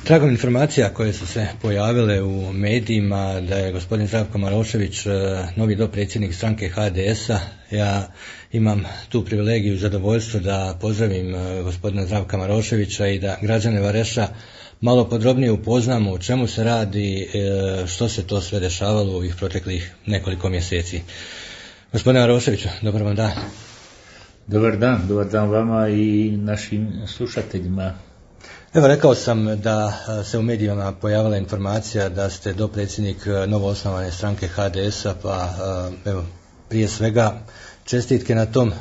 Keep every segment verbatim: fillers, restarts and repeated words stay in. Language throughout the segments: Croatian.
Tragom informacija koje su se pojavile u medijima da je gospodin Zdravko Marošević novi dopredsjednik stranke H D S-a, ja imam tu privilegiju i zadovoljstvo da pozdravim gospodina Zdravka Maroševića i da građane Vareša malo podrobnije upoznamo o čemu se radi, što se to sve dešavalo u ovih proteklih nekoliko mjeseci. Gospodine Maroševiću, dobar vam dan. Dobar dan, dobar dan vama i našim slušateljima. Evo, rekao sam da se u medijima pojavila informacija da ste dopredsjednik novoosnovane stranke H D S-a, pa evo, prije svega čestitke na tom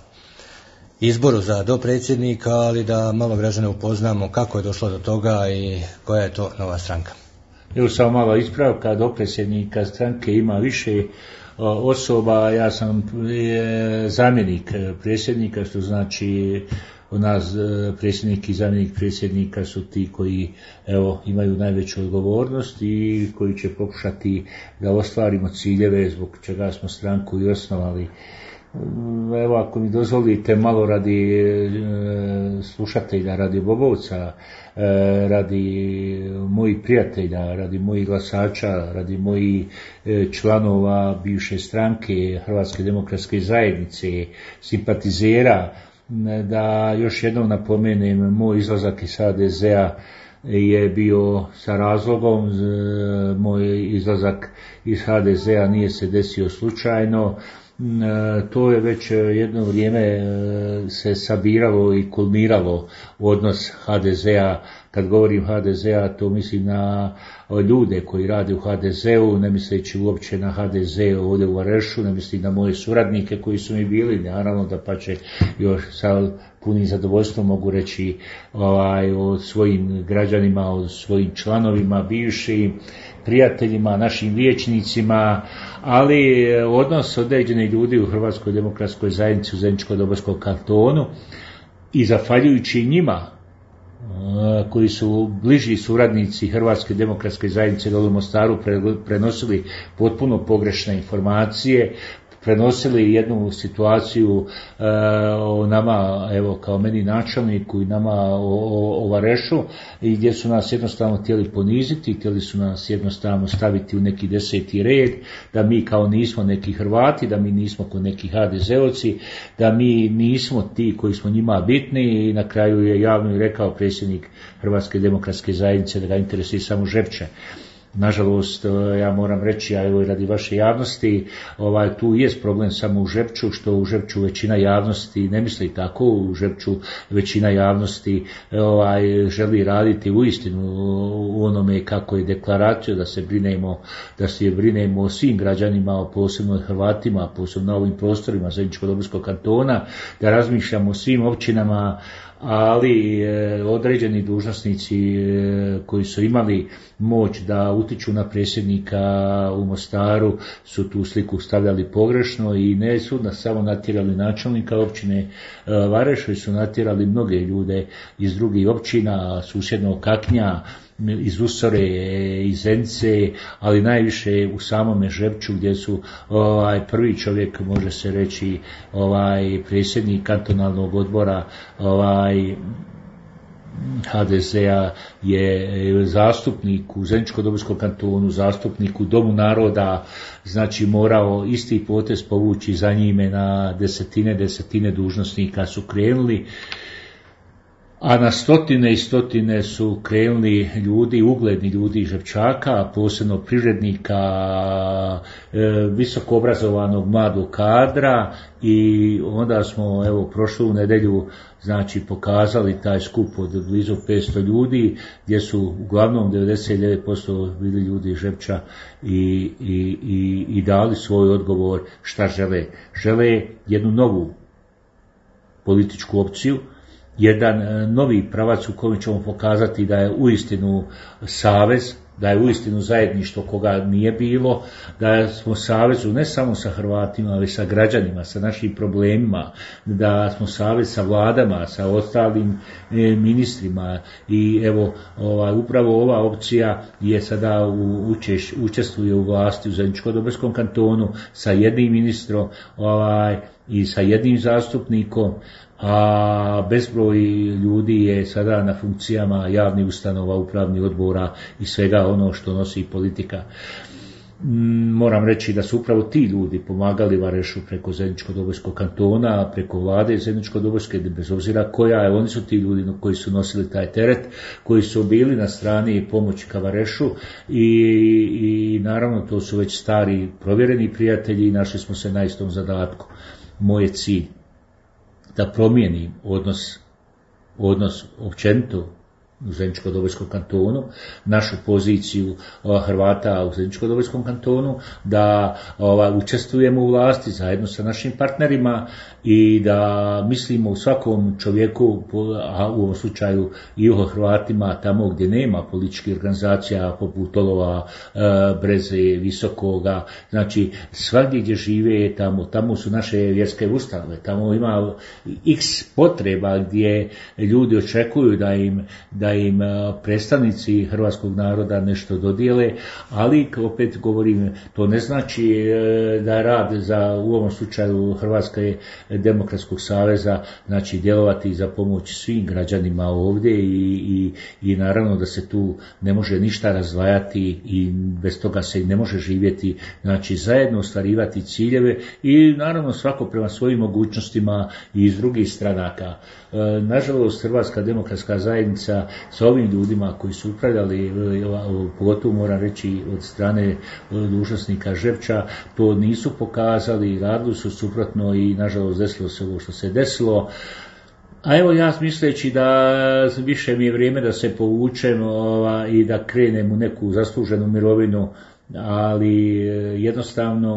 izboru za dopredsjednika, ali da malo građane upoznamo kako je došlo do toga i koja je to nova stranka. Evo samo malo ispravka, dopredsjednika stranke ima više osoba, ja sam zamjenik predsjednika, što znači u nas predsjednik i zamjenik predsjednika su ti koji evo imaju najveću odgovornost i koji će pokušati da ostvarimo ciljeve zbog čega smo stranku i osnovali. Evo, ako mi dozvolite malo radi e, slušatelja, radi Bobovca, e, radi mojih prijatelja, radi mojih glasača, radi mojih e, članova bivše stranke Hrvatske demokratske zajednice, simpatizera, da još jednom napomenem, moj izlazak iz H D Z-a je bio sa razlogom, moj izlazak iz H D Z-a nije se desio slučajno. To je već jedno vrijeme se sabiralo i kulmiralo odnos H D Z-a. Kad govorim H D Z-a, to mislim na ljude koji rade u H D Z-u, ne misleći uopće na H D Z ovdje u Varešu, ne mislim na moje suradnike koji su mi bili, naravno da pa će još sa punim zadovoljstvom mogu reći ovaj, o svojim građanima, o svojim članovima, bivšim prijateljima, našim vijećnicima, ali odnos određenih ljudi u Hrvatskoj demokratskoj zajednici u Zeničko-Dobojskom kantonu i zahvaljujući njima koji su bliži suradnici Hrvatske demokratske zajednice dole u Mostaru prenosili potpuno pogrešne informacije, prenosili jednu situaciju e, o nama, evo kao meni načelniku i nama o, o, o Varešu, i gdje su nas jednostavno htjeli poniziti, htjeli su nas jednostavno staviti u neki deseti red, da mi kao nismo neki Hrvati, da mi nismo ko neki H D Z-ovci, da mi nismo ti koji smo njima bitni, i na kraju je javno i rekao predsjednik Hrvatske demokratske zajednice da ga interesuje samo Žepče. Nažalost, ja moram reći, a evo i radi vaše javnosti, ovaj, tu jest problem samo u Žepču, što u Žepču većina javnosti ne misli tako, u Žepču većina javnosti ovaj, želi raditi uistinu u onome kako je deklaracija, da se brinemo, da se brinemo o svim građanima, posebno Hrvatima, posebno na ovim prostorima Zeničko-Dobojskog kantona, da razmišljamo o svim općinama, ali e, određeni dužnosnici e, koji su imali moć da utiču na predsjednika u Mostaru su tu sliku stavljali pogrešno i ne su da samo natjerali načelnika općine e, Vareš, već su natjerali mnoge ljude iz drugih općina, susjednog Kaknja, iz Usore, iz Zenice, ali najviše u samome Žepču, gdje su ovaj prvi čovjek, može se reći, ovaj predsjednik kantonalnog odbora ovaj H D Z-a je zastupnik u Zeničko-Dobojskom kantonu, zastupnik u Domu naroda, znači morao isti potez povući za njime, na desetine, desetine dužnosnika su krenuli, a na stotine i stotine su krenuli ljudi, ugledni ljudi Žepčaka, posebno privrednika, visoko obrazovanog mladog kadra, i onda smo evo prošlu nedjelju znači pokazali taj skup od blizu petsto ljudi, gdje su uglavnom devedeset devet posto bili ljudi Žepča i, i, i, i dali svoj odgovor šta žele. Žele jednu novu političku opciju, jedan novi pravac u kojem ćemo pokazati da je uistinu savez, da je uistinu zajedništvo koga nije bilo, da smo savezu ne samo sa Hrvatima, ali sa građanima, sa našim problemima, da smo savez sa vladama, sa ostalim ministrima, i evo ovaj, upravo ova opcija je sada u, učeš, učestvuje u vlasti u Zeničko-Dobojskom kantonu sa jednim ministrom ovaj, i sa jednim zastupnikom, a bezbroj ljudi je sada na funkcijama javnih ustanova, upravnih odbora i svega ono što nosi politika. Moram reći da su upravo ti ljudi pomagali Varešu preko Zeničko-Dobojskog kantona, preko vlade Zeničko-Dobojske, bez obzira koja je, oni su ti ljudi koji su nosili taj teret, koji su bili na strani pomoći ka Varešu i, i naravno to su već stari provjereni prijatelji i našli smo se na istom zadatku. Moj je cilj da promijenim odnos, odnos općenito u Zeničko-Dobojskom kantonu, našu poziciju Hrvata u Zeničko-Dobojskom kantonu, da ova, učestvujemo u vlasti zajedno sa našim partnerima i da mislimo u svakom čovjeku, a u ovom slučaju i o Hrvatima tamo gdje nema političkih organizacija poput Olova, Breze, Visokoga, znači svagdje gdje žive tamo, tamo su naše vjerske ustanove, tamo ima x potreba gdje ljudi očekuju da im da im predstavnici hrvatskog naroda nešto dodijele, ali opet govorim, to ne znači da rad za u ovom slučaju Hrvatske demokratskog saveza znači djelovati za pomoć svim građanima ovdje i, i, i naravno da se tu ne može ništa razdvajati i bez toga se i ne može živjeti, znači zajedno ostvarivati ciljeve i naravno svako prema svojim mogućnostima i iz drugih stranaka. Nažalost, Hrvatska demokratska zajednica sa ovim ljudima koji su upravljali, pogotovo moram reći od strane dužnosnika Žepča, to nisu pokazali, radili su suprotno i nažalost desilo se ovo što se desilo. A evo ja misleći da više mi je vrijeme da se povučem ova, i da krenem u neku zasluženu mirovinu, ali jednostavno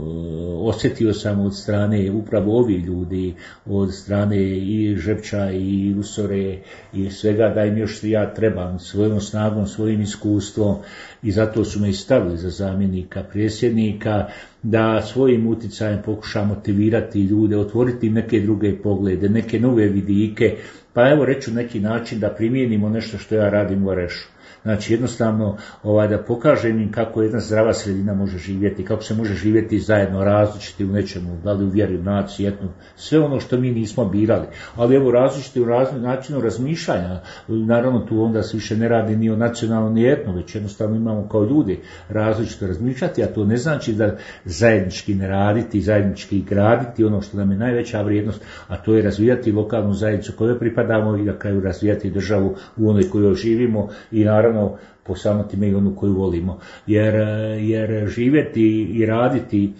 osjetio sam od strane upravo ovih ljudi, od strane i Žepča i Usore i svega da im još ja trebam svojom snagom, svojim iskustvom i zato su me i stavili za zamjenika predsjednika, da svojim utjecajem pokušam motivirati ljude, otvoriti im neke druge poglede, neke nove vidike, pa evo reću neki način da primijenimo nešto što ja radim u Varešu. Znači jednostavno ovaj, da pokažem im kako jedna zdrava sredina može živjeti, kako se može živjeti zajedno različiti u nečemu, da li u vjeri, u naciji, etnu, sve ono što mi nismo birali, ali evo različiti u razli, načinu razmišljanja, naravno tu onda se više ne radi ni o nacionalnom ni etno, već jednostavno imamo kao ljudi različito razmišljati, a to ne znači da zajednički ne raditi, zajednički graditi ono što nam je najveća vrijednost, a to je razvijati lokalnu zajednicu kojoj pripadamo i na kraju razvijati državu u onoj kojoj živimo i naravno po samotime i onu koju volimo. Jer, jer živjeti i raditi,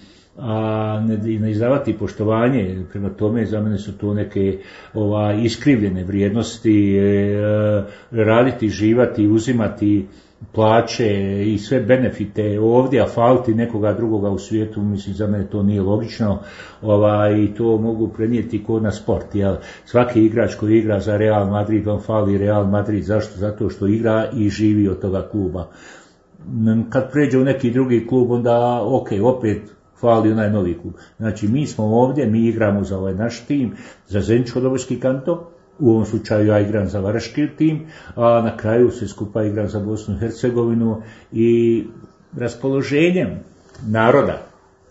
a ne, ne izdavati poštovanje, prema tome za mene su to neke ova, iskrivljene vrijednosti, e, raditi, živati, uzimati plaće i sve benefite ovdje, a faliti nekoga drugoga u svijetu, mislim za mene to nije logično, ovaj, i to mogu prenijeti kod na sport. Jel? Svaki igrač koji igra za Real Madrid, on fali Real Madrid, zašto? Zato što igra i živi od toga kluba. Kad pređe u neki drugi klub, onda ok, opet fali onaj novi klub. Znači mi smo ovdje, mi igramo za ovaj naš tim, za Zeničko-Dobojski kanton, u ovom slučaju ja igram za Varaški tim, a na kraju se skupa igram za Bosnu i Hercegovinu i raspoloženjem naroda.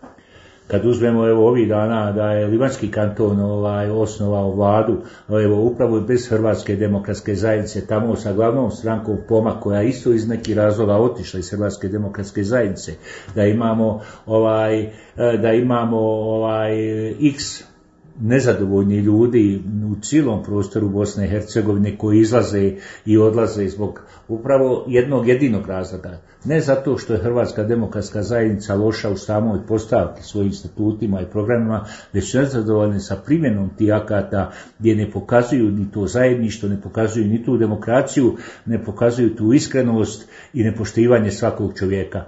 Kad uzmemo evo ovih dana da je Livanjski kanton ovaj, osnovao vladu, evo upravo bez Hrvatske demokratske zajednice, tamo sa glavnom strankom P O M A koja isto iz nekih razloga otišla iz Hrvatske demokratske zajednice, da imamo ovaj, da imamo ovaj X nezadovoljni ljudi u cijelom prostoru Bosne i Hercegovine koji izlaze i odlaze zbog upravo jednog jedinog razloga. Ne zato što je Hrvatska demokratska zajednica loša u samoj postavki svojim statutima i programima, već su nezadovoljni sa primjenom tih akata gdje ne pokazuju ni to zajedništvo, ne pokazuju ni tu demokraciju, ne pokazuju tu iskrenost i nepoštivanje svakog čovjeka.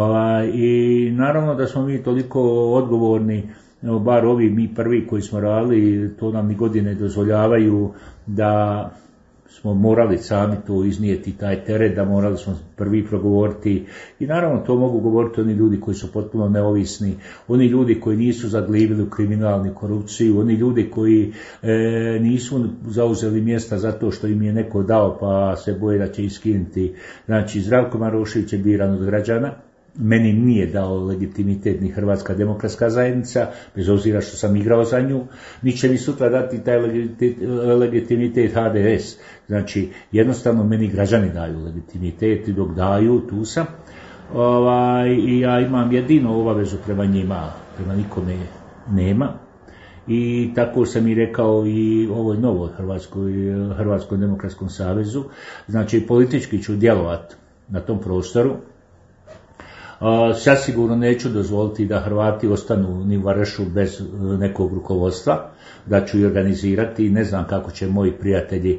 I naravno da smo mi toliko odgovorni, bar ovi mi prvi koji smo radili, to nam ni godine dozvoljavaju, da smo morali sami to iznijeti, taj teret, da morali smo prvi progovoriti i naravno to mogu govoriti oni ljudi koji su potpuno neovisni, oni ljudi koji nisu zaglibili u kriminalnu korupciju, oni ljudi koji e, nisu zauzeli mjesta zato što im je neko dao pa se boje da će iskinuti. Znači Zdravko Marošević je biran od građana, meni nije dao legitimitet ni Hrvatska demokratska zajednica, bez obzira što sam igrao za nju, ni će mi sutra dati taj legitimitet H D S. Znači, jednostavno meni građani daju legitimitet i dok daju, tu sam. Ovaj, i ja imam jedino obavezu prema njima, prema nikome nema. I tako sam i rekao i ovoj novoj Hrvatskoj, Hrvatskom demokratskom savezu. Znači, politički ću djelovati na tom prostoru. Sasigurno neću dozvoliti da Hrvati ostanu ni u Varešu bez nekog rukovodstva, da ću i organizirati, ne znam kako će moji prijatelji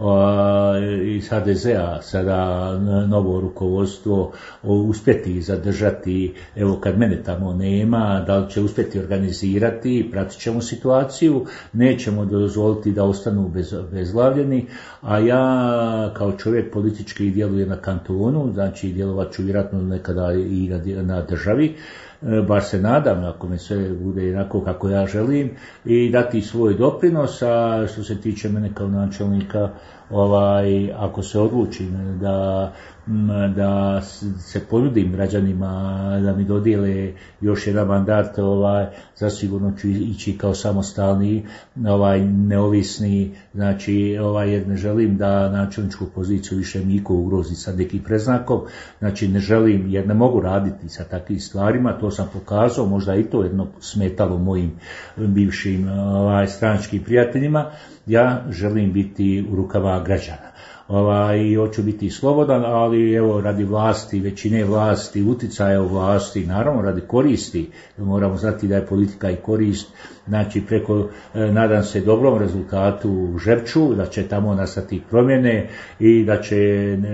iz H D Z-a sada novo rukovodstvo uspjeti zadržati, evo kad mene tamo nema, da li će uspjeti organizirati, pratit ćemo situaciju, nećemo dozvoliti da ostanu bez, bezglavljeni, a ja kao čovjek politički djelujem na kantonu, znači djelovat ću vjerojatno nekada i na, na državi, bar se nadam, ako me sve bude jednako kako ja želim, i dati svoj doprinos. A što se tiče mene kao načelnika, ovaj, ako se odlučim da, da se ponudim građanima da mi dodijele još jedan mandat, ovaj, zasigurno ću ići kao samostalni, ovaj, neovisni, znači, ovaj, jer ne želim da načelničku poziciju više niko ugrozi sa nekim preznakom, znači ne želim, jer ne mogu raditi sa takvim stvarima, to sam pokazao, možda i to jedno smetalo mojim bivšim ovaj, stranačkim prijateljima. Ja želim biti u rukama građana. Ovaj, i hoću biti slobodan, ali evo radi vlasti, većine vlasti, uticaja u vlasti, naravno radi koristi, moramo znati da je politika i korist, znači preko, nadam se dobrom rezultatu u Žepču, da će tamo nastati promjene i da će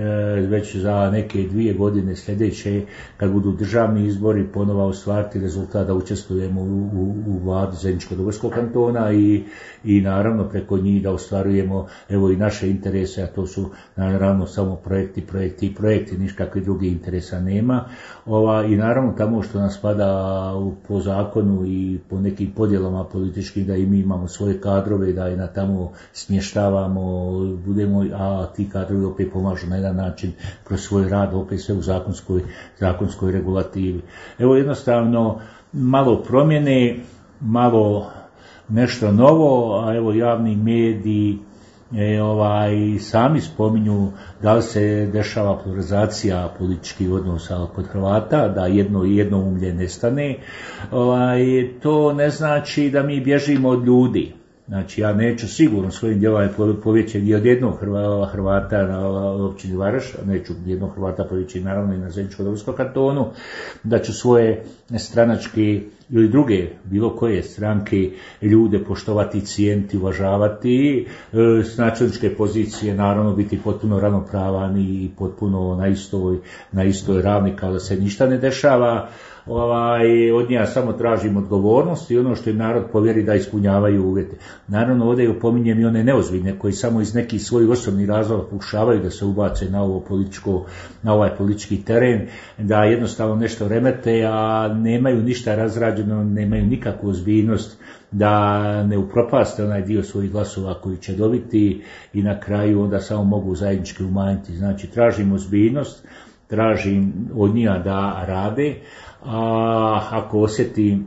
već za neke dvije godine sljedeće, kad budu državni izbori, ponovo ostvariti rezultat da učestvujemo u, u, u vladi Zeničko-Dobrskog kantona i, i naravno preko njih da ostvarujemo evo i naše interese, a to su naravno samo projekti, projekti i projekti, niš kakvih drugih interesa nema. Ova, i naravno tamo što nas spada po zakonu i po nekim podjelama političkim, da i mi imamo svoje kadrove, da i na tamo smještavamo, budemo, a ti kadrovi opet pomažu na jedan način kroz svoj rad, opet sve u zakonskoj, zakonskoj regulativi. Evo jednostavno malo promjene, malo nešto novo, a evo javni mediji E, ovaj, sami spominju da li se dešava pluralizacija političkih odnosa kod Hrvata, da jedno jednoumlje nestane. Ovaj, to ne znači da mi bježimo od ljudi. Znači, ja neću sigurno svojim djelovanjem povjeći ni od jednog Hrvata na općini Vareš, neću jednog Hrvata povjeći naravno i na Zeničko-Dobrskom kantonu, da ću svoje stranačke ili druge, bilo koje stranke, ljude poštovati, cijeniti, uvažavati, s načelničke pozicije naravno biti potpuno ravnopravan i potpuno na istoj, na istoj ravni kao da se ništa ne dešava. Ovaj, od njega samo tražim odgovornost i ono što im narod povjeri da ispunjavaju uvjete. Naravno, ovdje opominjem i one neozbiljne koji samo iz nekih svojih osobnih razloga pokušavaju da se ubace na ovo političko, na ovaj politički teren, da jednostavno nešto remete, a nemaju ništa razrađeno, nemaju nikakvu ozbiljnost da ne upropaste onaj dio svojih glasova koji će dobiti i na kraju onda samo mogu zajednički umanjiti. Znači, tražim ozbiljnost, tražim od njega da rade, a ako osjetim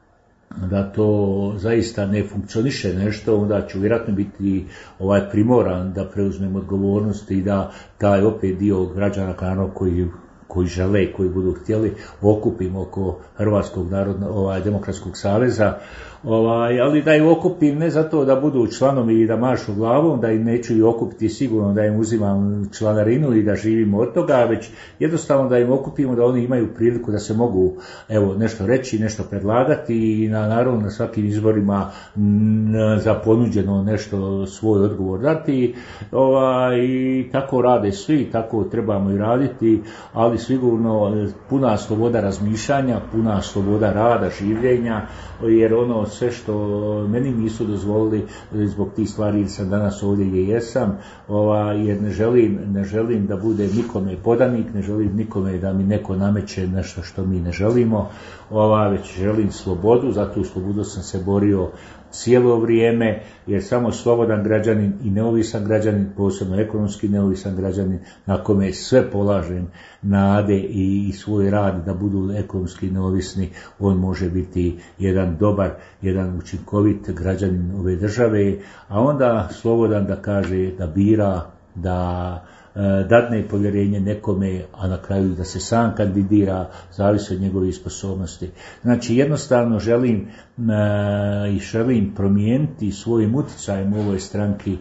da to zaista ne funkcioniše nešto, onda ću vjerojatno biti ovaj primoran da preuzmem odgovornost i da taj opet dio građana naravno koji koji žele, koji budu htjeli, okupim oko Hrvatskog narodnog ovaj, demokratskog saveza, ovaj, ali da ih okupim ne zato da budu članovi i da mašu glavom, da im neću i okupiti sigurno da im uzimam članarinu i da živimo od toga, već jednostavno da im okupimo, da oni imaju priliku da se mogu evo, nešto reći, nešto predlagati i na, naravno na svakim izborima m, za ponuđeno nešto svoj odgovor dati, ovaj, i tako rade svi, tako trebamo i raditi, ali sigurno puna sloboda razmišljanja, puna sloboda rada, življenja, jer ono sve što meni nisu dozvolili zbog tih stvari sam danas ovdje gdje jesam, ova, jer ne želim, ne želim da bude nikome podanik, ne želim nikome da mi neko nameće nešto što mi ne želimo, ova, već želim slobodu, za tu slobodu sam se borio cijelo vrijeme, jer samo slobodan građanin i neovisan građanin, posebno ekonomski neovisan građanin, na kome sve polažem nade i svoj rad da budu ekonomski neovisni, on može biti jedan dobar, jedan učinkovit građanin ove države, a onda slobodan da kaže, da bira, da dadne povjerenje nekome, a na kraju da se sam kandidira, zavisi od njegove sposobnosti. Znači jednostavno želim i želim promijeniti svojim utjecajem u ovoj stranki,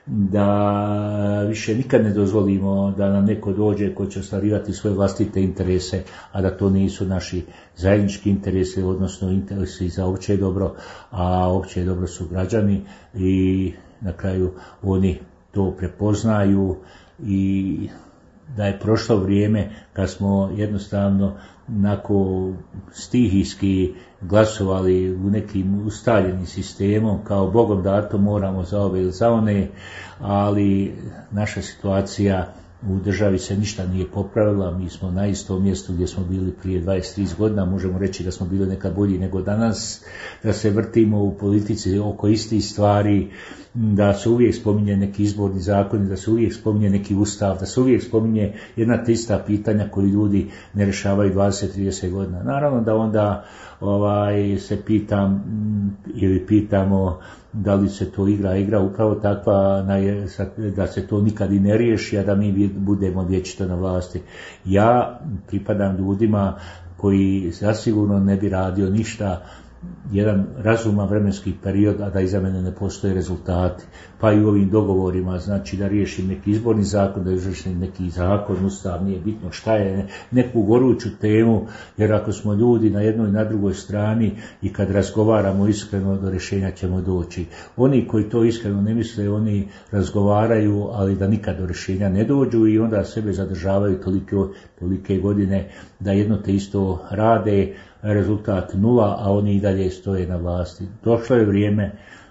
da više nikad ne dozvolimo da nam neko dođe ko će ostvarivati svoje vlastite interese, a da to nisu naši zajednički interesi, odnosno interesi za opće dobro, a opće dobro su građani i na kraju oni to prepoznaju i da je prošlo vrijeme kad smo jednostavno onako stihijski glasovali u nekim ustaljenim sistemom, kao Bogom dato moramo za ove ili za one, ali naša situacija u državi se ništa nije popravila, mi smo na istom mjestu gdje smo bili prije dvadeset tri godina, možemo reći da smo bili nekad bolji nego danas, da se vrtimo u politici oko istih stvari, da se uvijek spominje neki izborni zakon, da se uvijek spominje neki ustav, da se uvijek spominje jedna te ista pitanja koji ljudi ne rješavaju dvadeset do trideset godina. Naravno da onda ovaj, se pitam ili pitamo da li se to igra, igra upravo takva da se to nikad i ne riješi, a da mi budemo vječito na vlasti. Ja pripadam ljudima koji zasigurno ne bi radio ništa jedan razuman vremenski period, a da iza mene ne postoje rezultati. Pa i u ovim dogovorima, znači da riješim neki izborni zakon, da riješim neki zakon, ustav, nije bitno šta je, neku goruću temu, jer ako smo ljudi na jednoj i na drugoj strani i kad razgovaramo iskreno, do rješenja ćemo doći. Oni koji to iskreno ne misle, oni razgovaraju, ali da nikad do rješenja ne dođu i onda sebe zadržavaju tolike, tolike godine da jedno te isto rade, rezultat nula, a oni i dalje stoje na vlasti. Došlo je vrijeme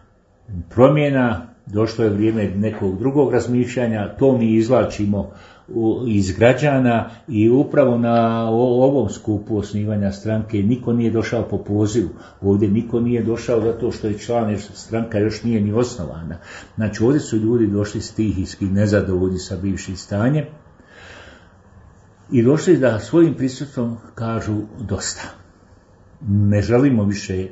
promjena, došlo je vrijeme nekog drugog razmišljanja, to mi izvlačimo iz građana i upravo na ovom skupu osnivanja stranke niko nije došao po pozivu. Ovdje niko nije došao zato što je član, jer stranka još nije ni osnovana. Znači ovdje su ljudi došli stihijski nezadovoljni sa bivšim stanjem i došli da svojim prisustvom kažu dosta. Ne želimo više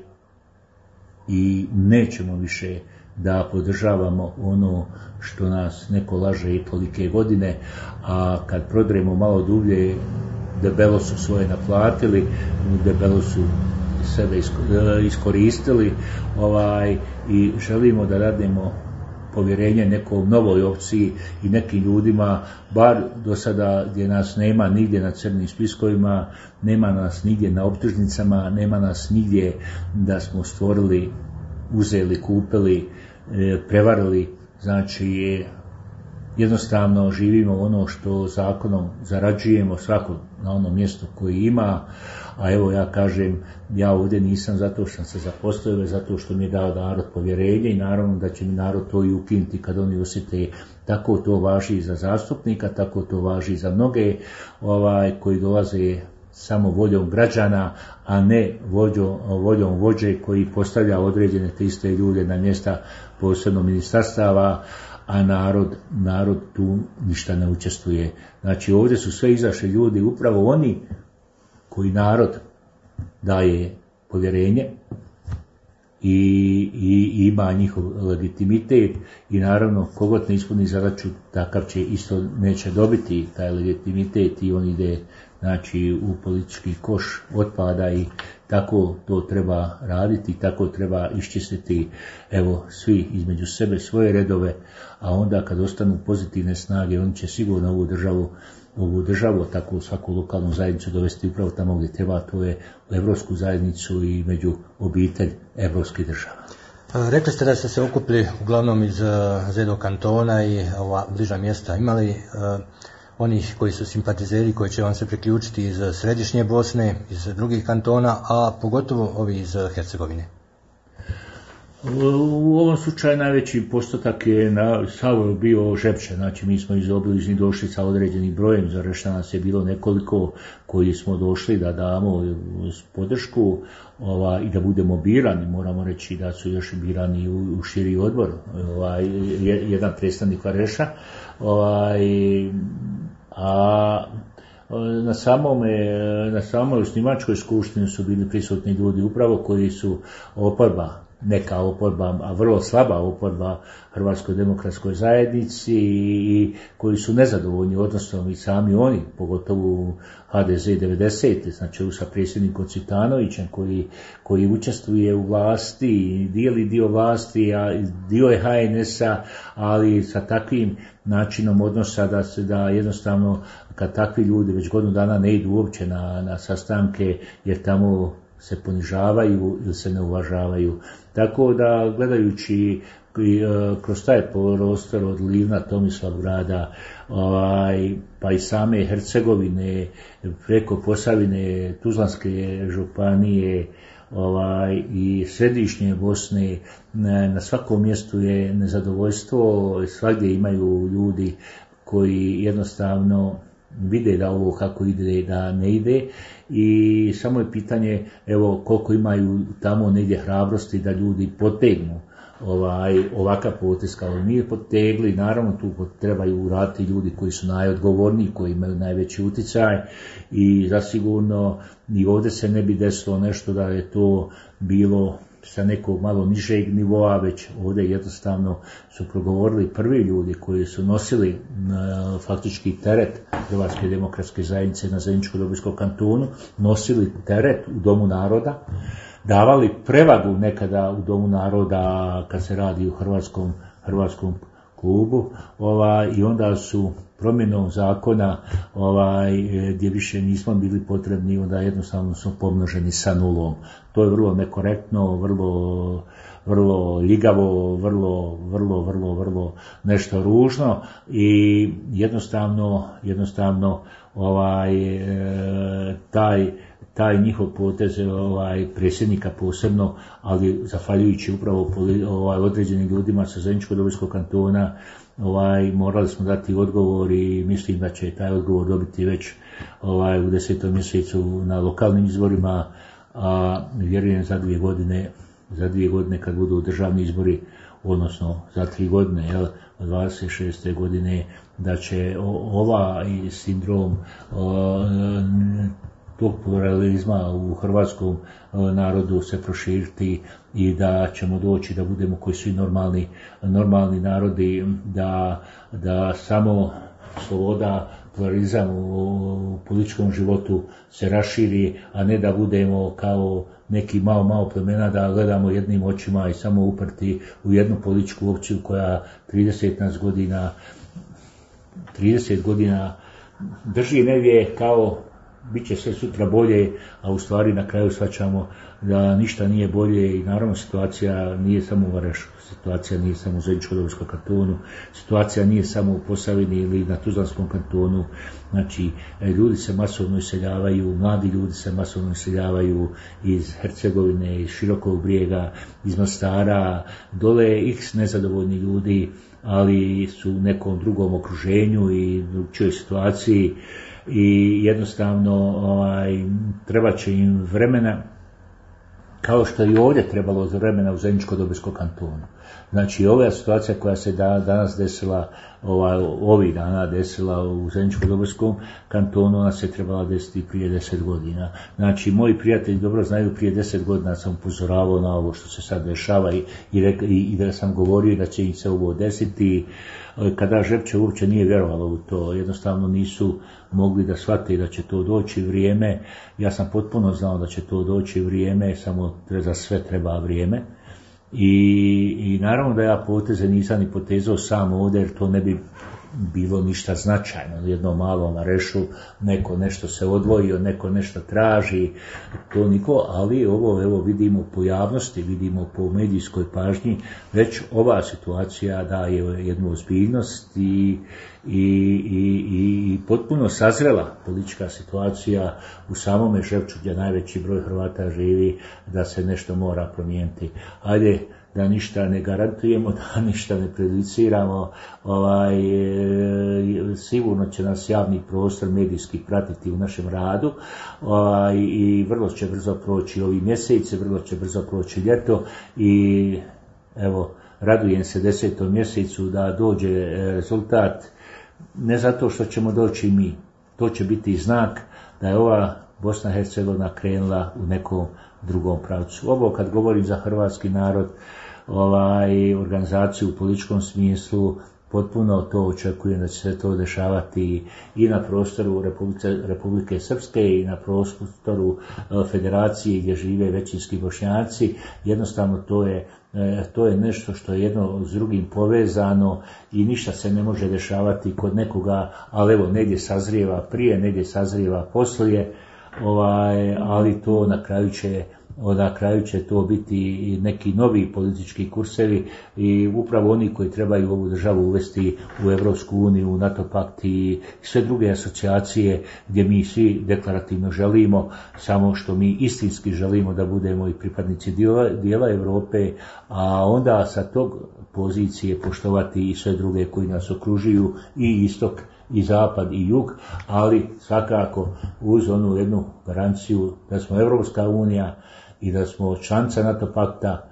i nećemo više da podržavamo ono što nas neko laže i tolike godine, a kad prodremo malo dublje, debelo su svoje naplatili, debelo su sebe iskoristili ovaj, i želimo da radimo povjerenje nekoj novoj opciji i nekim ljudima, bar do sada gdje nas nema nigdje na crnim spiskovima, nema nas nigdje na optužnicama, nema nas nigdje da smo stvorili, uzeli, kupili, prevarili, znači jednostavno živimo ono što zakonom zarađujemo, svako na onom mjestu koji ima, a evo ja kažem, ja ovdje nisam zato što sam se zaposlio, već zato što mi je dao narod povjerenje i naravno da će mi narod to i ukinuti kad oni osjete. Tako to važi i za zastupnika, tako to važi i za mnoge ovaj, koji dolaze samo voljom građana, a ne vođom, voljom vođe koji postavlja određene te iste ljude na mjesta posebno ministarstava, a narod, narod tu ništa ne učestvuje. Znači ovdje su sve izašli ljudi, upravo oni koji narod daje povjerenje i, i, i ima njihov legitimitet i naravno kogod ne ispuni zadaću, takav će isto neće dobiti taj legitimitet i on ide znači u politički koš otpada i tako to treba raditi, tako treba iščistiti evo svi između sebe svoje redove, a onda kad ostanu pozitivne snage, oni će sigurno ovu državu ovu državu, tako svaku lokalnu zajednicu dovesti upravo tamo gdje treba, to je u evropsku zajednicu i među obitelj evropskih država. Rekli ste da ste se okupili uglavnom iz Zedo kantona i ova bliža mjesta. Imali uh, onih koji su simpatizeri, koji će vam se priključiti iz središnje Bosne, iz drugih kantona, a pogotovo ovi iz Hercegovine? U ovom slučaju najveći postotak je na Savo bio Žepče, znači mi smo iz obližnjih došli sa određenim brojem, za rešta nas je bilo nekoliko koji smo došli da damo podršku ova, i da budemo birani, moramo reći da su još birani u, u širi odbor, ovaj, jedan predstavnik Vareša, ovaj, a na samome, na samoj osnivačkoj skupštini su bili prisutni ljudi upravo koji su oporba, neka oporba, a vrlo slaba oporba Hrvatskoj demokratskoj zajednici i koji su nezadovoljni odnosom i sami oni, pogotovo H D Z devedesete, znači sa predsjednikom Cvitanovićem koji, koji učestvuje u vlasti, dijeli dio vlasti, a dio je H N S-a, ali sa takvim načinom odnosa da se da jednostavno kad takvi ljudi već godinu dana ne idu uopće na, na sastanke jer tamo se ponižavaju ili se ne uvažavaju. Tako da gledajući kroz taj prostor od Livna, Tomislavgrada, ovaj, pa i same Hercegovine, preko Posavine, Tuzlanske županije, ovaj, i središnje Bosne, na svakom mjestu je nezadovoljstvo, svagdje imaju ljudi koji jednostavno vide da ovo kako ide, da ne ide i samo je pitanje evo koliko imaju tamo negdje hrabrosti da ljudi potegnu ovaj, ovakav potez kao mi potegli. Naravno tu trebaju uraditi ljudi koji su najodgovorniji, koji imaju najveći utjecaj i zasigurno i ovdje se ne bi desilo nešto da je to bilo sa nekog malo nižeg nivoa, već ovdje jednostavno su progovorili prvi ljudi koji su nosili e, faktički teret Hrvatske demokratske zajednice na Zeničko-Dobojskom kantonu, nosili teret u Domu naroda, davali prevagu nekada u Domu naroda kad se radi u Hrvatskom, Hrvatskom klubu, ovaj, i onda su promjenom zakona ovaj, gdje više nismo bili potrebni, onda jednostavno smo pomnoženi sa nulom. To je vrlo nekorektno, vrlo, vrlo ljigavo, vrlo, vrlo, vrlo, vrlo nešto ružno i jednostavno, jednostavno ovaj, taj taj njihov potez ovaj, predsjednika posebno, ali zahvaljujući upravo ovaj, određenim ljudima sa Zeničko-Dobojskog kantona, ovaj, morali smo dati odgovor i mislim da će taj odgovor dobiti već ovaj, u desetom mjesecu na lokalnim izborima, a vjerujem za dvije godine, za dvije godine kad budu državni izbori, odnosno za tri godine, jel, dvadeset šeste godine, da će ovaj sindrom o, tog pluralizma u hrvatskom narodu se proširiti i da ćemo doći da budemo koji svi normalni, normalni narodi, da, da samo sloboda, pluralizam u političkom životu se raširi, a ne da budemo kao neki malo, malo plemena, da gledamo jednim očima i samo uprti u jednu političku opciju koja trideset godina, trideset godina drži negdje kao bit će sve sutra bolje, a u stvari na kraju shvaćamo da ništa nije bolje i naravno situacija nije samo u Varešu, situacija nije samo u Zeničko-Dobojskom kantonu, situacija nije samo u Posavini ili na Tuzlanskom kantonu, znači ljudi se masovno iseljavaju, mladi ljudi se masovno iseljavaju iz Hercegovine, iz Širokog Brijega, iz Mostara, dole je x nezadovoljni ljudi, ali su u nekom drugom okruženju i drugčijoj situaciji i jednostavno ovaj, treba će im vremena, kao što i ovdje trebalo vremena u Zeničko-Dobojskom kantonu. Znači ova situacija koja se da, danas desila, ovaj, ovih dana desila u Zeničko-Dobojskom kantonu, ona se trebala desiti prije deset godina. Znači moji prijatelji dobro znaju, prije deset godina sam upozoravao na ovo što se sad dešava i, i, i, i da sam govorio da će im se ovo desiti. Kada Žepče uopće nije vjerovalo u to, jednostavno nisu mogli da shvate da će to doći vrijeme. Ja sam potpuno znao da će to doći vrijeme, samo za sve treba vrijeme. I, i naravno da ja poteze nisam ni potezao sam ovdje, jer to ne bi bilo ništa značajno. Jedno malo na Rešu, neko nešto se odvojio, neko nešto traži, to niko, ali ovo evo vidimo po javnosti, vidimo po medijskoj pažnji, već ova situacija daje jednu ozbiljnost i, i, i, i potpuno sazrela politička situacija u samome Žepču gdje najveći broj Hrvata živi, da se nešto mora promijeniti. Ajde, da ništa ne garantujemo, da ništa ne prejudiciramo. Ovaj, sigurno će nas javni prostor medijski pratiti u našem radu, ovaj, i vrlo će brzo proći ovi mjeseci, vrlo će brzo proći ljeto i evo, radujem se desetom mjesecu da dođe rezultat, ne zato što ćemo doći mi, to će biti znak da je ova Bosna i Hercegovina krenula u nekom drugom pravcu. Ovo kad govorim za hrvatski narod, ovaj, organizaciju u političkom smislu, potpuno to očekujem da će se to dešavati i na prostoru Republike, Republike Srpske i na prostoru federacije gdje žive većinski Bošnjaci. Jednostavno to je, to je nešto što je jedno s drugim povezano i ništa se ne može dešavati kod nekoga, ali evo, negdje sazrijeva prije, negdje sazrijeva poslije, ovaj, ali to na kraju će na kraju će to biti neki novi politički kursevi i upravo oni koji trebaju ovu državu uvesti u Europsku uniju, u NATO pakt i sve druge asocijacije gdje mi svi deklarativno želimo, samo što mi istinski želimo da budemo i pripadnici dijela, dijela Europe, a onda sa tog pozicije poštovati i sve druge koji nas okružuju, i istok i zapad i jug, ali svakako uz onu jednu garanciju da smo Europska unija i da smo članica NATO pakta.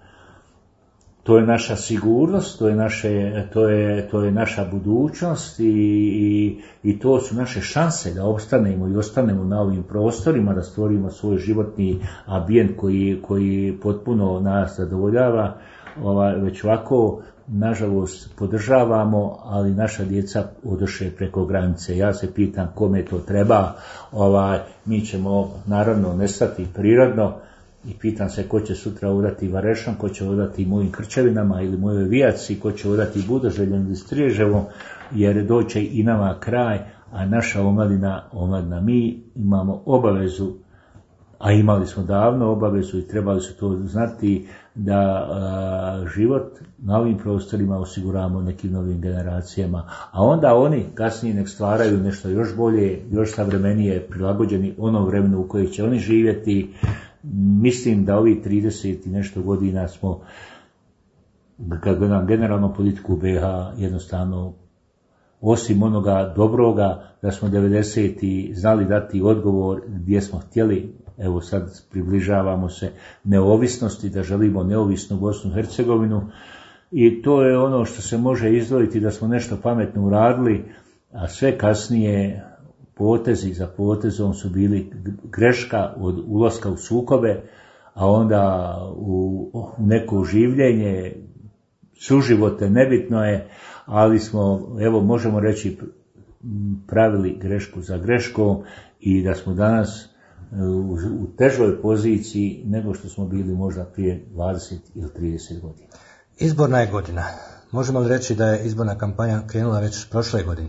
To je naša sigurnost, to je, naše, to je, to je naša budućnost i, i, i to su naše šanse da opstanemo i ostanemo na ovim prostorima, da stvorimo svoj životni ambijent koji, koji potpuno nas zadovoljava. Ovaj, već ovako, nažalost, podržavamo, ali naša djeca odoše preko granice. Ja se pitam kome to treba. Ovaj, mi ćemo naravno nestati prirodno, i pitam se ko će sutra odati Varešom, ko će odati mojim Krčevinama ili mojoj Vijaci, ko će odati Budoželjom ili Striježevom, jer doće i nama kraj, a naša omladina, omladina, mi imamo obavezu, a imali smo davno obavezu i trebali su to znati, da a, život na ovim prostorima osiguramo nekim novim generacijama, a onda oni kasnije nek stvaraju nešto još bolje, još savremenije, prilagođeni onom vremenu u kojem će oni živjeti. Mislim da ovih trideset i nešto godina smo, kad gledam generalnu politiku B iH, jednostavno, osim onoga dobroga, da smo devedeseti znali dati odgovor gdje smo htjeli, evo sad približavamo se neovisnosti, da želimo neovisnu Bosnu i Hercegovinu, i to je ono što se može izdvojiti da smo nešto pametno uradili, a sve kasnije potezi za potezom su bili greška od ulaska u sukobe, a onda u, u neko življenje, suživote, nebitno je, ali smo, evo možemo reći, pravili grešku za greškom i da smo danas u, u težoj poziciji nego što smo bili možda prije dvadeset ili trideset godina. Izborna je godina. Možemo li reći da je izborna kampanja krenula već prošle godine?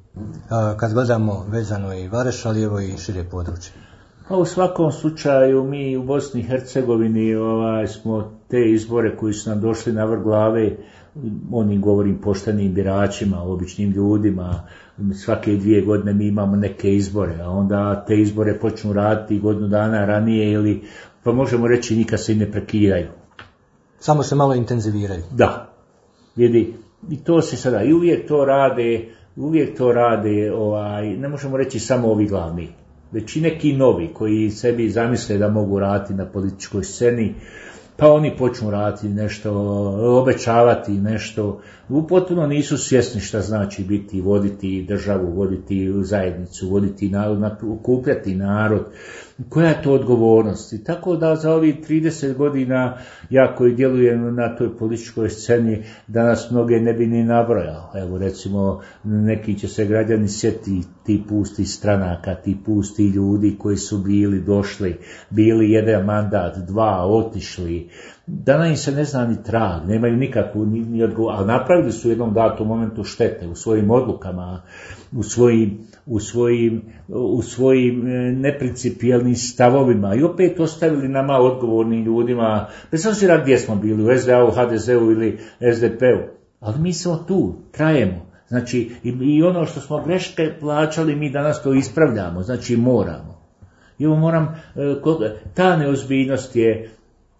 Kad gledamo vezano i Vareš, ali evo i šire područje. Pa u svakom slučaju mi u Bosni i Hercegovini ovaj, smo te izbore koji su nam došli na vrh glave, onim govorim poštenim biračima, običnim ljudima, svake dvije godine mi imamo neke izbore, a onda te izbore počnu raditi godinu dana ranije, ili pa možemo reći nikad se i ne prekidaju. Samo se malo intenziviraju. Da, vidi, i to se sada, i uvijek to rade, uvijek to rade, ovaj, ne možemo reći samo ovi glavni, već i neki novi koji sebi zamisle da mogu raditi na političkoj sceni, pa oni počnu raditi nešto, obećavati nešto, potpuno nisu svjesni šta znači biti, voditi državu, voditi zajednicu, voditi narod, okupljati narod, koja je to odgovornost. I tako da za ovih trideset godina ja koji djelujem na toj političkoj sceni danas mnoge ne bi ni nabrojao. Evo recimo neki će se građani sjetiti ti pusti stranaka, ti pusti ljudi koji su bili došli, bili jedan mandat, dva, otišli. Danas im se ne zna ni trag, nemaju nikakvu ni, ni odgovor, ali napravili su u jednom datom momentu štete u svojim odlukama, u svojim, u svojim, u svojim neprincipijelnim stavovima i opet ostavili nama odgovornim ljudima, bez obzira gdje smo bili, u S D A-u, H D Z-u ili S D P-u, ali mi smo tu, trajemo. Znači i, i ono što smo greške plaćali, mi danas to ispravljamo, znači moramo. I ovo moram, ta neozbiljnost je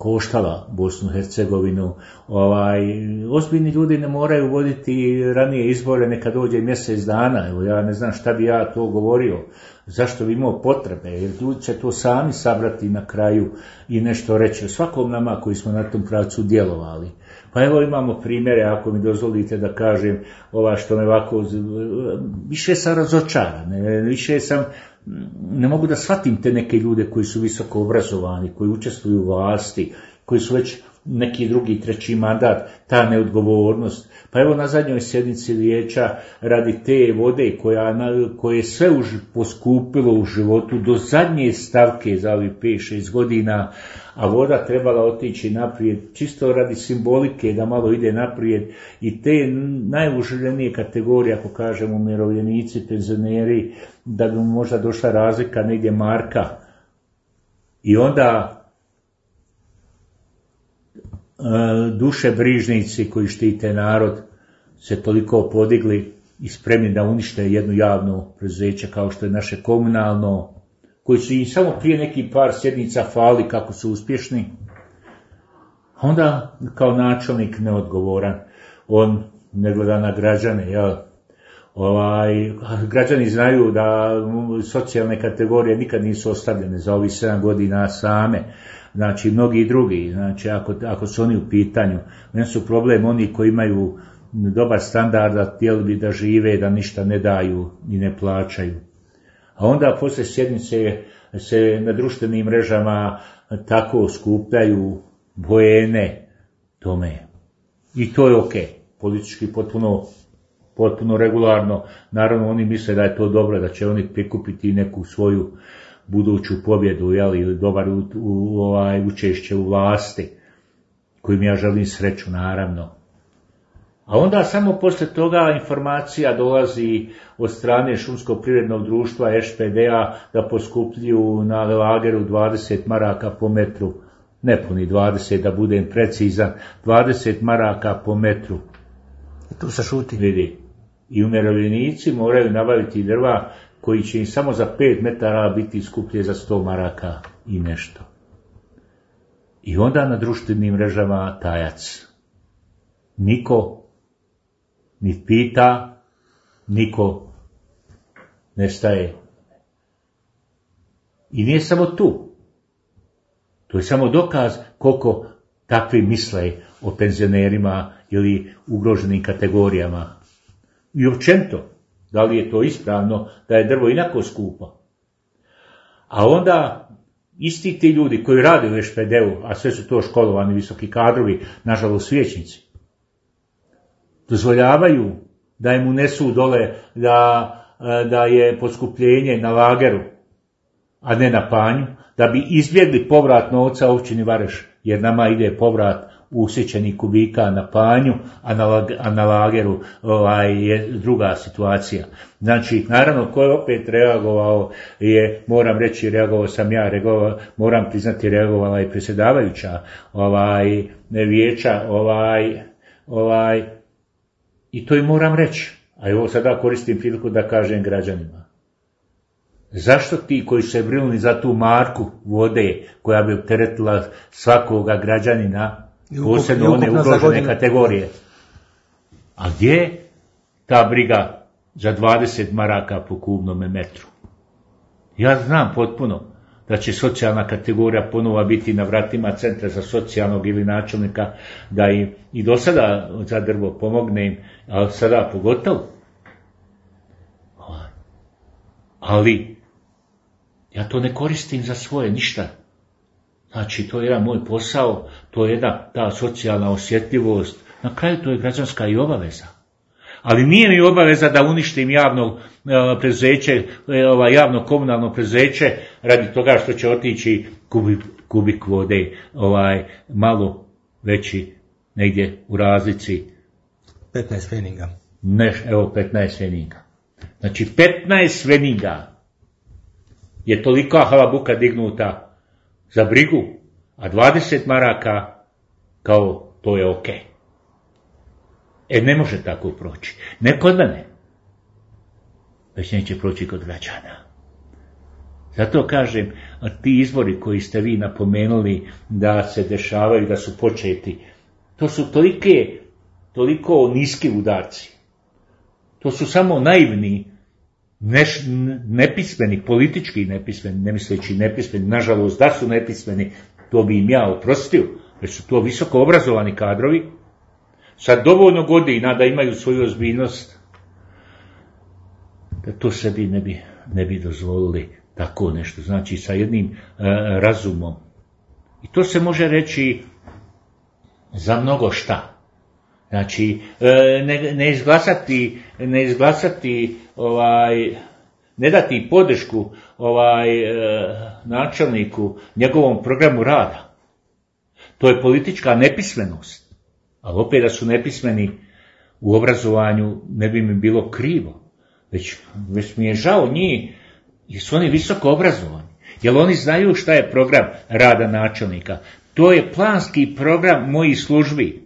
koštala Bosnu i Hercegovinu. Ovaj, ozbiljni ljudi ne moraju voditi ranije izbore, neka dođe mjesec dana. Evo, ja ne znam šta bi ja to govorio, zašto bi imao potrebe, jer ljudi će to sami sabrati na kraju i nešto reći o svakom nama koji smo na tom pravcu djelovali. Pa evo imamo primjere, ako mi dozvolite da kažem, ova što me ovako, više sam razočaran, više sam, ne mogu da shvatim te neke ljude koji su visoko obrazovani, koji učestvuju u vlasti, koji su već neki drugi, treći mandat, ta neodgovornost. Pa evo na zadnjoj sjednici vijeća radi te vode koja, koje je sve už poskupilo u životu do zadnje stavke za ovih pet šest godina, a voda trebala otići naprijed, čisto radi simbolike da malo ide naprijed i te najuželjenije kategorije, ako kažemo umirovljenici, penzioneri, da bi možda došla razlika negdje marka. I onda duše brižnici koji štite narod se toliko podigli i spremni da unište jednu javno preduzeće kao što je naše komunalno, koji su im samo prije neki par sjednica fali kako su uspješni. Onda kao načelnik neodgovoran, on ne gleda na građane, jel? Ovaj, građani znaju da socijalne kategorije nikad nisu ostavljene za ovih sedam godina same. Znači, mnogi drugi, znači, ako, ako su oni u pitanju, ne su problem oni koji imaju dobar standard, da htjeli bi da žive, da ništa ne daju i ne plaćaju. A onda poslije sjednice se na društvenim mrežama tako skupljaju bojene tome. I to je ok, politički potpuno, potpuno regularno. Naravno, oni misle da je to dobro, da će oni prikupiti neku svoju buduću pobjedu, jel, ili dobar u, u, ovaj, učešće u vlasti, kojim ja želim sreću, naravno. A onda samo poslije toga informacija dolazi od strane Šumskog privrednog društva Š P D-a da poskupljuju na lageru dvadeset maraka po metru, ne puni dvadeset, da budem precizan, dvadeset maraka po metru. Tu se šuti. Vidi. I umirovljenici moraju nabaviti drva koji će im samo za pet metara biti skuplje za sto maraka i nešto. I onda na društvenim mrežama tajac. Niko ni pita, niko ne staje. I nije samo tu. To je samo dokaz koliko takvi misle o penzionerima ili ugroženim kategorijama. I općenito, da li je to ispravno da je drvo inako skupo. A onda isti ti ljudi koji rade u Š P D-u, a sve su to školovani visoki kadrovi, nažalost vijećnici, dozvoljavaju da im unesu dole da, da je poskupljenje na lageru, a ne na panju, da bi izbjegli povrat novca općini Vareš, jer nama ide povrat usjećenih kubika na panju, a na, a na lageru ovaj, je druga situacija. Znači, naravno, ko je opet reagovao je, moram reći, reagovao sam ja, reagovao, moram priznati, reagovala i predsjedavajuća ovaj, vijeća, ovaj, ovaj, i to i moram reći. A evo sada koristim priliku da kažem građanima. Zašto ti koji su se brinuli za tu marku vode koja bi opteretila svakoga građanina, posebno one ugrožene kategorije, a gdje je ta briga za dvadeset maraka po kubnom metru? Ja znam potpuno da će socijalna kategorija ponovo biti na vratima centra za socijalnog ili načelnika, da im i do sada za drvo pomogne im, ali sada pogotovo. Ali ja to ne koristim za svoje ništa. Znači, to je jedan moj posao, to je jedna ta socijalna osjetljivost. Na kraju to je građanska i obaveza. Ali nije mi obaveza da uništim javno preduzeće, javno komunalno preduzeće radi toga što će otići kubik, kubik vode ovaj, malo veći negdje u razlici. petnaest feninga. Ne, evo petnaest feninga. Znači petnaest feninga je tolika halabuka dignuta za brigu, a dvadeset maraka kao to je ok. E, ne može tako proći. Ne kod mene, već neće proći kod građana. Zato kažem, ti izbori koji ste vi napomenuli da se dešavaju, da su početi, to su tolike, toliko niski udarci. To su samo naivni, neš, nepismeni, politički nepismeni, ne misleći nepismeni, nažalost da su nepismeni, to bi im ja oprostio, jer su to visoko obrazovani kadrovi, sa dovoljno godina da imaju svoju ozbiljnost, da to sebi ne bi, ne bi dozvolili tako nešto, znači sa jednim e, razumom. I to se može reći za mnogo šta. Znači, e, ne, ne izglasati, ne izglasati, ovaj, ne dati podršku ovaj, e, načelniku, njegovom programu rada. To je politička nepismenost. Ali opet da su nepismeni u obrazovanju ne bi mi bilo krivo. Već, već mi je žao njih, jer su oni visoko obrazovani. Jer oni znaju šta je program rada načelnika. To je planski program mojih službi.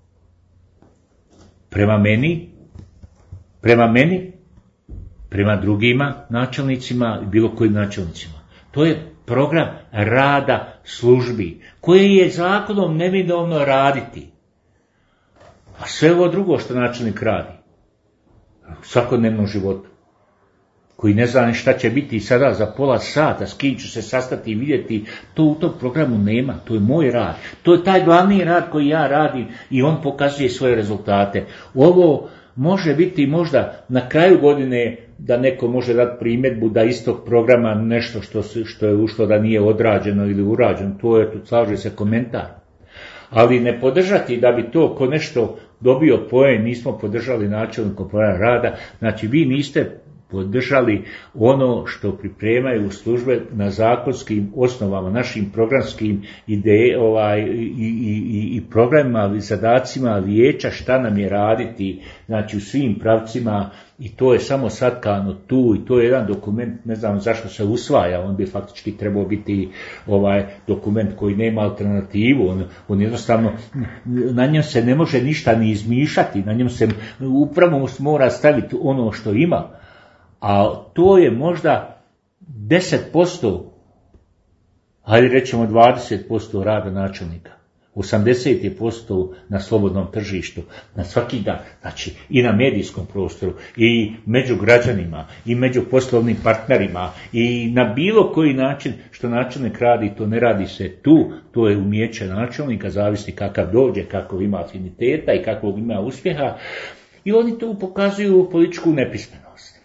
Prema meni, prema meni, prema drugima načelnicima i bilo kojim načelnicima. To je program rada službi, koji je zakonom neminovno raditi. A sve ovo drugo što načelnik radi, u svakodnevnom životu, koji ne zna šta će biti sada za pola sata, s kim ću se sastati i vidjeti, to u tom programu nema, to je moj rad. To je taj glavni rad koji ja radim i on pokazuje svoje rezultate. Ovo može biti možda na kraju godine da neko može dati primjedbu da istog programa nešto što, što je ušlo da nije odrađeno ili urađeno, to je, tu slaže se komentar. Ali ne podržati da bi to ko nešto dobio poen, nismo podržali načelnikom programa rada, znači vi niste podržali ono što pripremaju službe na zakonskim osnovama, našim programskim ideje, ovaj, i, i, i, i programima, zadacima vijeća šta nam je raditi, znači u svim pravcima, i to je samo satkano tu i to je jedan dokument, ne znam zašto se usvaja, on bi faktički trebao biti ovaj dokument koji nema alternativu, on, on jednostavno, na njem se ne može ništa ni izmišljati, na njem se upravo mora staviti ono što ima. A to je možda deset posto, hajde rećemo dvadeset posto rada načelnika. osamdeset posto na slobodnom tržištu, na svaki dan, znači i na medijskom prostoru, i među građanima, i među poslovnim partnerima, i na bilo koji način što načelnik radi, to ne radi se tu, to je umijeće načelnika, zavisni kakav dođe, kako ima afiniteta i kakvog ima uspjeha, i oni tu pokazuju političku nepismenost.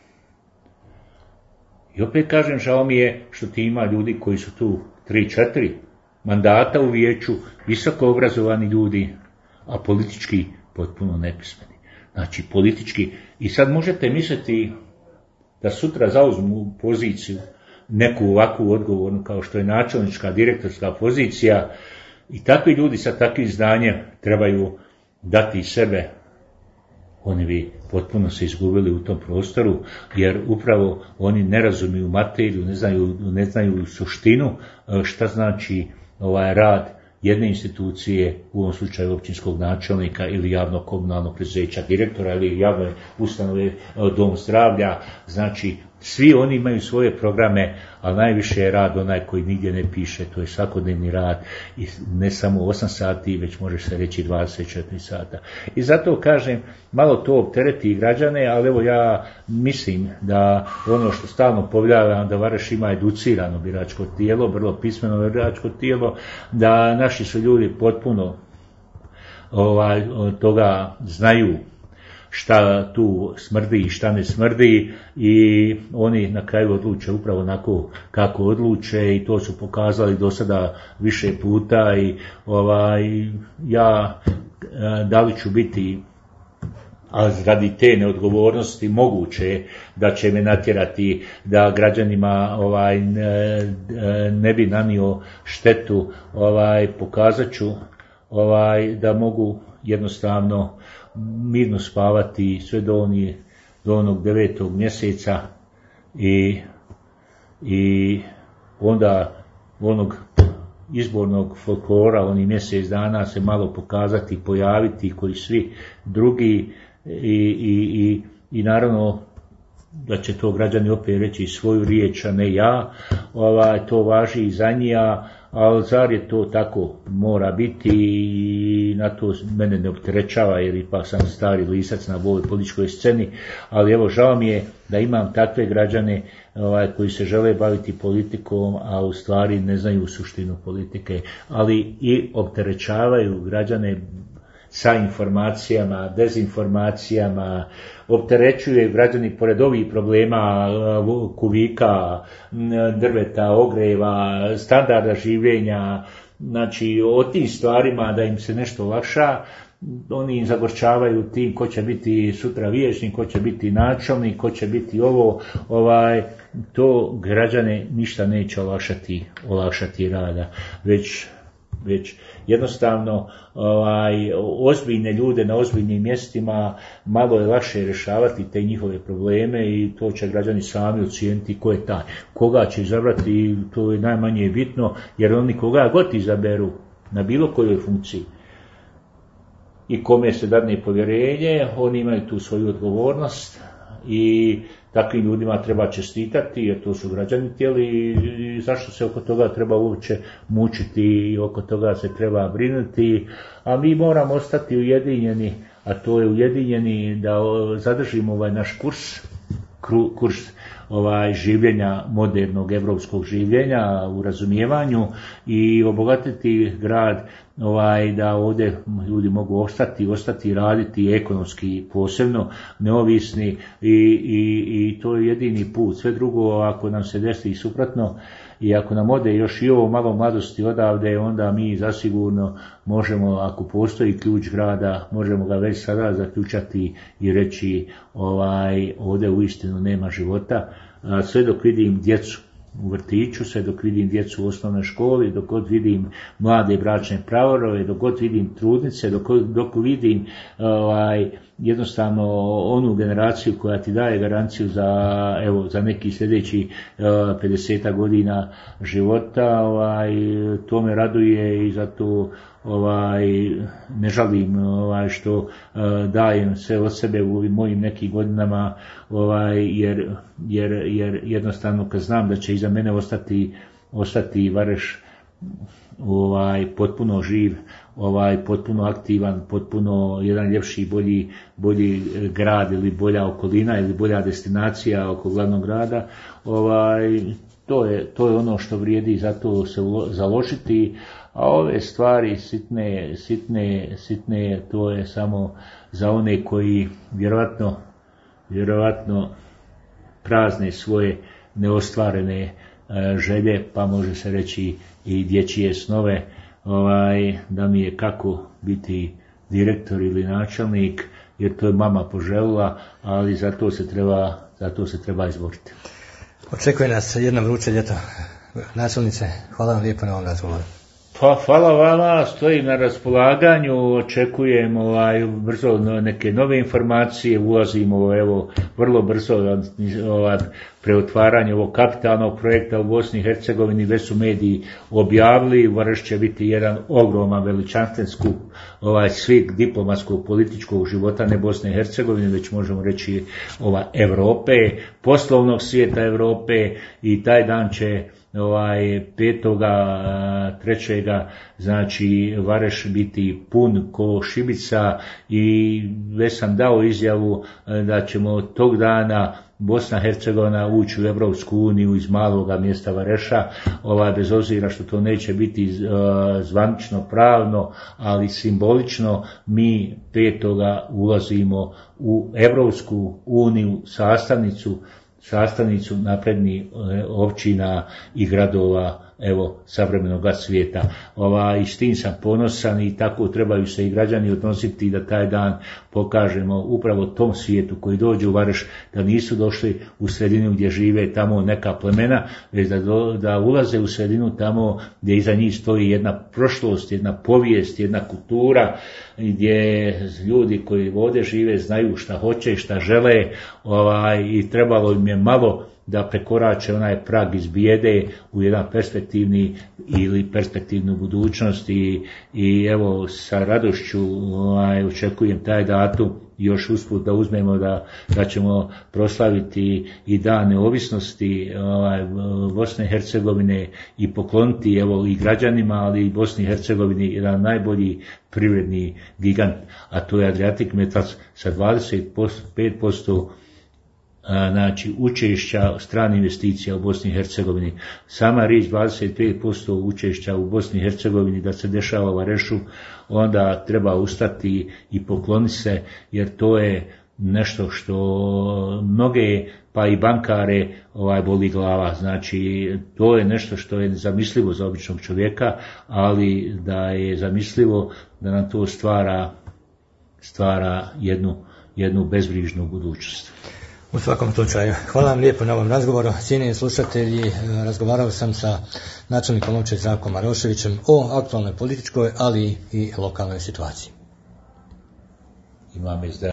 I opet kažem, žao mi je što ti ima ljudi koji su tu tri četiri mandata u vijeću, visoko obrazovani ljudi, a politički potpuno nepismeni. Znači politički, i sad možete misliti da sutra zauzmu poziciju, neku ovakvu odgovornu kao što je načelnička, direktorska pozicija, i takvi ljudi sa takvim znanjem trebaju dati sebe. Oni bi potpuno se izgubili u tom prostoru, jer upravo oni ne razumiju materiju, ne znaju, ne znaju suštinu šta znači ovaj rad jedne institucije, u ovom slučaju općinskog načelnika ili javnog komunalnog preduzeća, direktora ili javne ustanove, dom zdravlja. Znači svi oni imaju svoje programe, ali najviše je rad onaj koji nigdje ne piše, to je svakodnevni rad, i ne samo osam sati, već može se reći dvadeset četiri sata. I zato kažem, malo to optereti građane, ali evo ja mislim da ono što stalno povljavam, da Varaš ima educirano biračko tijelo, vrlo pismeno biračko tijelo, da naši su ljudi potpuno ovaj, toga znaju šta tu smrdi i šta ne smrdi, i oni na kraju odluče upravo onako kako odluče, i to su pokazali do sada više puta. I ovaj, ja da li ću biti, a radi te neodgovornosti moguće da će me natjerati da građanima ovaj ne, ne bi nanio štetu, ovaj pokazat ću ovaj da mogu jednostavno mirno spavati sve do, oni, do onog devetog mjeseca, i, i onda onog izbornog folklora, oni mjesec dana se malo pokazati, pojaviti koji svi drugi, i, i, i, i naravno da će to građani opet reći svoju riječ, a ne ja, ovaj, to važi i za njija, ali zar je to tako, mora biti i na to mene ne opterećava jer ipak sam stari lisac na ovoj političkoj sceni, ali evo žao mi je da imam takve građane ovaj, koji se žele baviti politikom, a u stvari ne znaju suštinu politike, ali i opterećavaju građane sa informacijama, dezinformacijama, opterećuje građani pored ovih problema kuvika, drveta, ogreva, standarda življenja, znači o tim stvarima da im se nešto olakša, oni im zagorčavaju tim ko će biti sutra vijećnik, ko će biti načelnik, ko će biti ovo, ovaj, to građane ništa neće olakšati, olakšati rada, već već jednostavno ovaj, ozbiljne ljude na ozbiljnim mjestima malo je lakše rješavati te njihove probleme i to će građani sami ocijeniti ko je taj. Koga će izabrati, to je najmanje bitno, jer oni koga god izaberu na bilo kojoj funkciji i kome se dadne povjerenje, oni imaju tu svoju odgovornost i takvim ljudima treba čestitati, jer to su građani htjeli i zašto se oko toga treba uopće mučiti i oko toga se treba brinuti, a mi moramo ostati ujedinjeni, a to je ujedinjeni da zadržimo ovaj naš kurs, kurs ovaj življenja, modernog evropskog življenja u razumijevanju i obogatiti grad, ovaj da ovdje ljudi mogu ostati, ostati raditi ekonomski posebno neovisni i, i, i to je jedini put. Sve drugo ako nam se desi suprotno i ako nam ode još i ovo malo mladosti odavde, onda mi zasigurno možemo, ako postoji ključ grada, možemo ga već sada zaključati i reći ovaj ovdje uistinu nema života. Sve dok vidim djecu u vrtiću, sve dok vidim djecu u osnovnoj školi, dok god vidim mlade bračne parove, dok god vidim trudnice, dok, dok vidim ovaj, jednostavno onu generaciju koja ti daje garanciju za, evo, za neki sljedeći pedeset godina života, ovaj, to me raduje i zato ovaj, ne žalim ovaj, što uh, dajem sve od sebe u ovim mojim nekim godinama, ovaj, jer, jer, jer jednostavno kad znam da će iza mene ostati, ostati Vareš ovaj, potpuno živ, ovaj, potpuno aktivan, potpuno jedan ljepši, bolji, bolji grad ili bolja okolina ili bolja destinacija oko glavnog grada, ovaj, to je, to je ono što vrijedi za to se založiti. A ove stvari sitne, sitne, sitne, to je samo za one koji vjerojatno, vjerojatno prazne svoje neostvarene e, želje, pa može se reći i dječje snove, ovaj, da mi je kako biti direktor ili načelnik, jer to je mama poželjela, ali za to se treba, za to se treba izboriti. Očekuje nas jedno vruće ljeto. Načelnice, hvala vam lijepo na ovom razgovoru. Pa hvala vama, stojim na raspolaganju, očekujem ovaj, brzo neke nove informacije, ulazimo evo vrlo brzo ovaj, preotvaranje ovog kapitalnog projekta u Bosni i Hercegovini, već su mediji objavili, Vareš će biti jedan ogroman veličanstven skup ovaj, svih diplomatskog političkog života ne Bosne i Hercegovine, već možemo reći ova Europe, poslovnog svijeta Europe i taj dan će ovaj petoga trećega znači Vareš biti pun ko šibica i već sam dao izjavu da ćemo tog dana Bosna i Hercegovina ući u Europsku uniju iz maloga mjesta Vareša, ovaj, bez obzira što to neće biti uh, zvanično pravno, ali simbolično mi petoga ulazimo u Europsku uniju, sastavnicu sastavnicu naprednih općina i gradova evo savremenog svijeta. Ova, i s tim sam ponosan i tako trebaju se i građani odnositi da taj dan pokažemo upravo tom svijetu koji dođe u Vareš da nisu došli u sredinu gdje žive tamo neka plemena, već da, do, da ulaze u sredinu tamo gdje iza njih stoji jedna prošlost, jedna povijest, jedna kultura, gdje ljudi koji ovdje žive znaju šta hoće, šta žele, ovaj, i trebalo im je malo da prekorače onaj prag iz bijede u jedan perspektivni ili perspektivnu budućnost i, i evo sa radošću ovaj, očekujem taj datum još usput da uzmemo da, da ćemo proslaviti i dan neovisnosti ovaj, Bosne i Hercegovine i pokloniti evo i građanima, ali i Bosni i Hercegovini jedan najbolji privredni gigant, a to je Adriatic Metals sa dvadeset pet posto znači učešća stranih investicija u Bosni i Hercegovini. Sama riječ dvadeset pet posto učešća u Bosni i Hercegovini da se dešava u Varešu, onda treba ustati i pokloniti se, jer to je nešto što mnoge pa i bankare ovaj boli glava. Znači to je nešto što je zamislivo za običnog čovjeka, ali da je zamislivo da nam to stvara stvara jednu, jednu bezbrižnu budućnost. U svakom slučaju, hvala vam lijepo na ovom razgovoru. Cijenjeni slušatelji, razgovarao sam sa načelnikom općine Zdravkom Maroševićem o aktualnoj političkoj, ali i lokalnoj situaciji. Imam izda